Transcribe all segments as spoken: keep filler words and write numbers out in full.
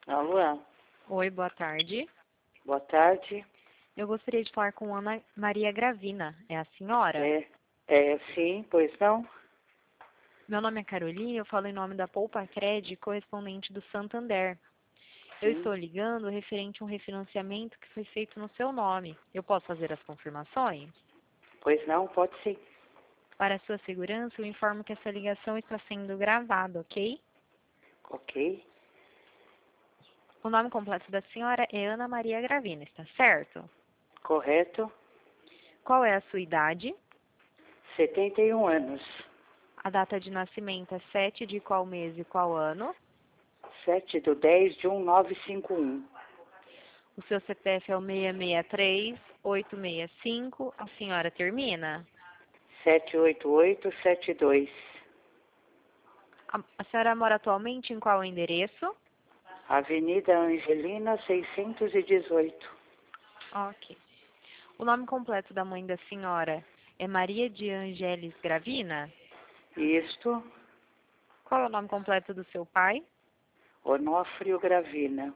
Alô? Oi, boa tarde. Boa tarde. Eu gostaria de falar com Ana Maria Gravina. É a senhora? É, é, sim, pois não? Meu nome é Carolina e eu falo em nome da Poupa Cred, correspondente do Santander. Eu Sim. estou ligando referente a um refinanciamento que foi feito no seu nome. Eu posso fazer as confirmações? Pois não, pode sim. Para a sua segurança, eu informo que essa ligação está sendo gravada, ok? Ok. O nome completo da senhora é Ana Maria Gravina, está certo? Correto. Qual é a sua idade? setenta e um anos. A data de nascimento é sete de qual mês e qual ano? sete do dez de um nove cinco um. O seu C P F é o seis seis três, oito seis cinco. A senhora termina? sete oito oito sete dois. A, a senhora mora atualmente em qual endereço? Avenida Angelina seiscentos e dezoito. Ok. O nome completo da mãe da senhora é Maria de Ângeles Gravina? Isto, Qual é o nome completo do seu pai? Onofrio Gravina.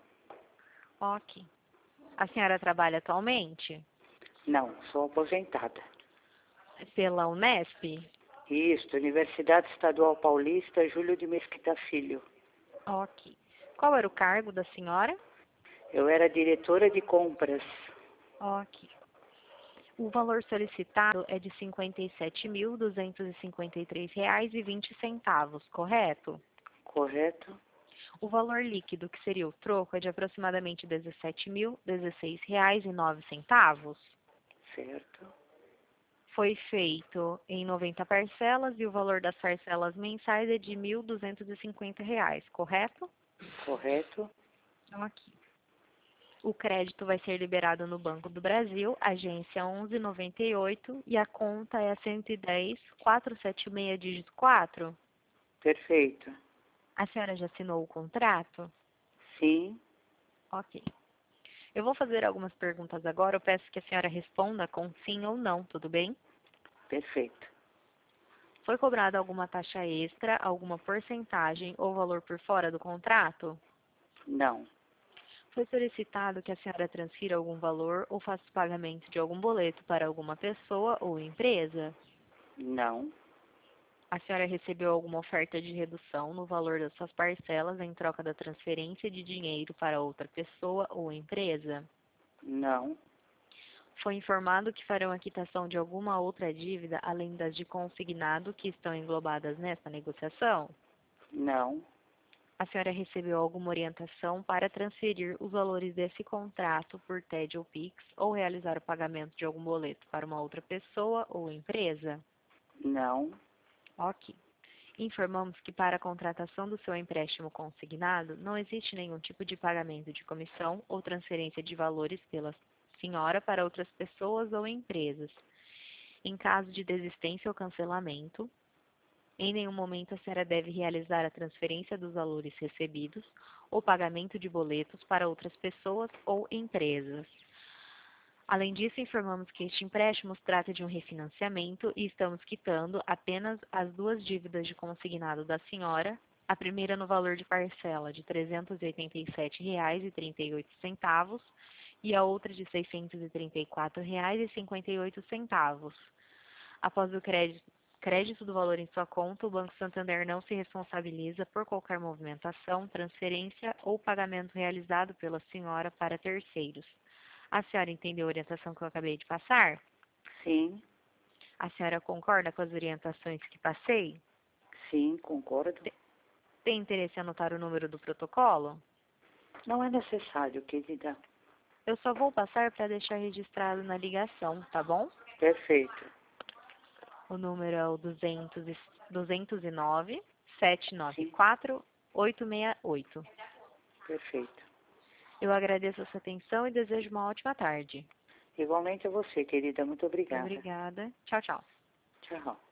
Ok. A senhora trabalha atualmente? Não, sou aposentada. Pela Unesp? Isto, Universidade Estadual Paulista, Júlio de Mesquita Filho. Ok. Qual era o cargo da senhora? Eu era diretora de compras. Ok. O valor solicitado é de cinquenta e sete mil, duzentos e cinquenta e três reais e vinte centavos, correto? Correto? O valor líquido, que seria o troco, é de aproximadamente dezessete mil, dezesseis reais e nove centavos. Certo. Foi feito em noventa parcelas e o valor das parcelas mensais é de mil duzentos e cinquenta reais, correto? Correto? Ok. O crédito vai ser liberado no Banco do Brasil, agência onze noventa e oito, e a conta é a cento e dez, quatrocentos e setenta e seis, dígito quatro. Perfeito. A senhora já assinou o contrato? Sim, Ok. Eu vou fazer algumas perguntas agora. Eu peço que a senhora responda com sim ou não, tudo bem? perfeito. Foi cobrada alguma taxa extra, alguma porcentagem ou valor por fora do contrato? Não, Foi solicitado que a senhora transfira algum valor ou faça o pagamento de algum boleto para alguma pessoa ou empresa? não, A senhora recebeu alguma oferta de redução no valor das suas parcelas em troca da transferência de dinheiro para outra pessoa ou empresa? não, Foi informado que farão a quitação de alguma outra dívida além das de consignado que estão englobadas nesta negociação? não, A senhora recebeu alguma orientação para transferir os valores desse contrato por T E D ou Pix ou realizar o pagamento de algum boleto para uma outra pessoa ou empresa? não, Ok. Informamos que para a contratação do seu empréstimo consignado, não existe nenhum tipo de pagamento de comissão ou transferência de valores pela senhora para outras pessoas ou empresas. Em caso de desistência ou cancelamento, em nenhum momento a senhora deve realizar a transferência dos valores recebidos ou pagamento de boletos para outras pessoas ou empresas. Além disso, informamos que este empréstimo se trata de um refinanciamento e estamos quitando apenas as duas dívidas de consignado da senhora, a primeira no valor de parcela de trezentos e oitenta e sete reais e trinta e oito centavos e a outra de seiscentos e trinta e quatro reais e cinquenta e oito centavos. Após o crédito, crédito do valor em sua conta, o Banco Santander não se responsabiliza por qualquer movimentação, transferência ou pagamento realizado pela senhora para terceiros. A senhora entendeu a orientação que eu acabei de passar? sim, A senhora concorda com as orientações que passei? sim, concordo. Tem interesse em anotar o número do protocolo? Não é necessário, querida. Eu só vou passar para deixar registrado na ligação, tá bom? Perfeito. O número é o duzentos e, duzentos e nove, setecentos e noventa e Sim, quatro, oitocentos e sessenta e oito. perfeito. Eu agradeço a sua atenção e desejo uma ótima tarde. Igualmente a você, querida. Muito obrigada. Obrigada. Tchau, tchau. Tchau.